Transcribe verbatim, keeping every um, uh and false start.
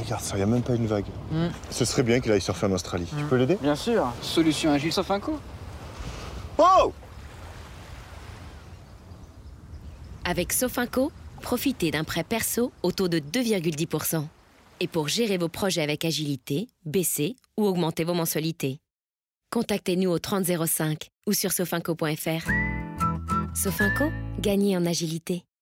regarde ça, il n'y a même pas une vague. Mm. Ce serait bien qu'il aille surfer en Australie. Mm. Tu peux l'aider? Bien sûr. Solution agile Sofinco. Oh! Avec Sofinco, profitez d'un prêt perso au taux de deux virgule dix pour cent. Et pour gérer vos projets avec agilité, baissez ou augmentez vos mensualités. Contactez-nous au trente zéro cinq ou sur sofinco point fr. Sofinco, gagnez en agilité.